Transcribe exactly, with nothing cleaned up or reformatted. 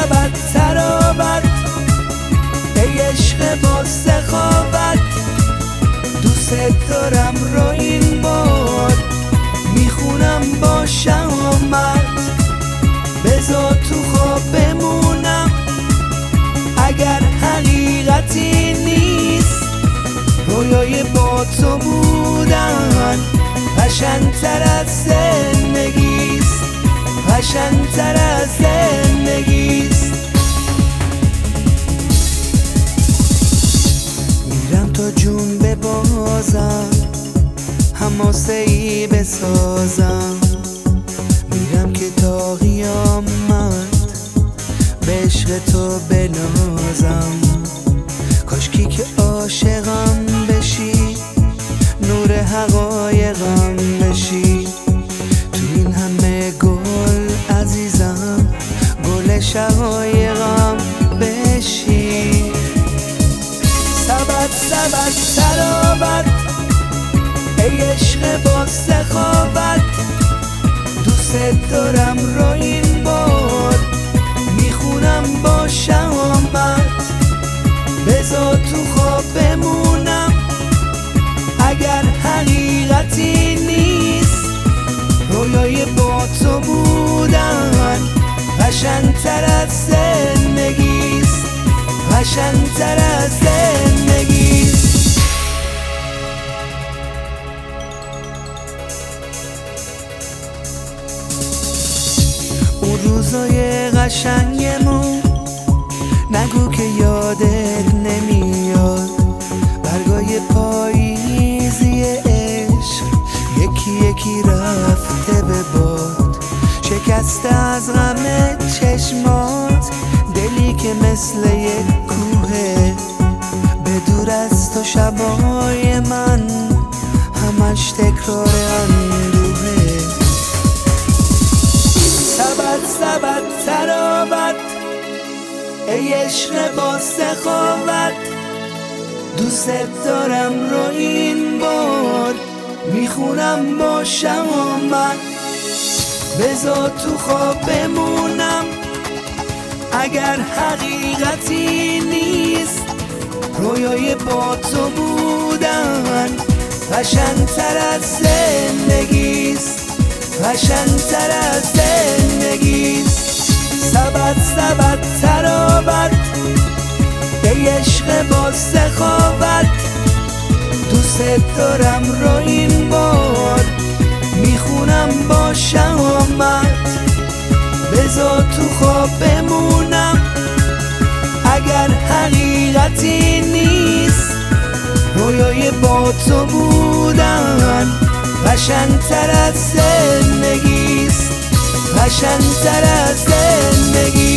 سبد تراوت ای عشق با سخاوت، دوست دارم رو این بار میخونم با شهامت. بذار تو خواب بمونم اگر حقیقتی نیست، رویای با تو بودن قشنگ‌تر از زندگیست، قشنگ‌تر از زندگیست. میرم تا جون ببازم، حماسه‌ای بسازم، میرم که تا قیامت به عشق تو بنازم. کاشکی که عاشقم بشی، نور حقایقم بشی، تو این همه گل عزیزم گل شقایقم بشی. سبد سبد تراوت ای عشق با سخاوت، دوست دارم رو این بار میخونم با شهامت. بذار تو خواب بمونم اگر حقیقتی نیست، رویای با تو بودن قشنگ‌تر از زندگیست، قشنگ‌تر از زندگیست. اون روزای قشنگمون نگو که یادت نمیاد، برگای پاییزی عشق یکی یکی رفته به باد، شکسته از غم چشمات دلی که مثل یک کوهه. به دور از تو شبای من همش تکرار اندوهه. سبد سبد تراوت ای عشق با سخاوت، دوست دارم رو این بار میخونم با شهامت. بذار تو خواب بمونم اگر حقیقتی نیست، رویای با تو بودن قشنگ‌تر از زندگیست، قشنگ‌تر از زندگیست. سبد سبد تراوت ای عشق با سخاوت، دوست دارم رو این بار میخونم با شهامت. بذار تو خواب بمونم اگر حقیقتی نیست، رویای با تو بودن قشنگ‌تر از زندگیست، قشنگ‌تر از زندگی.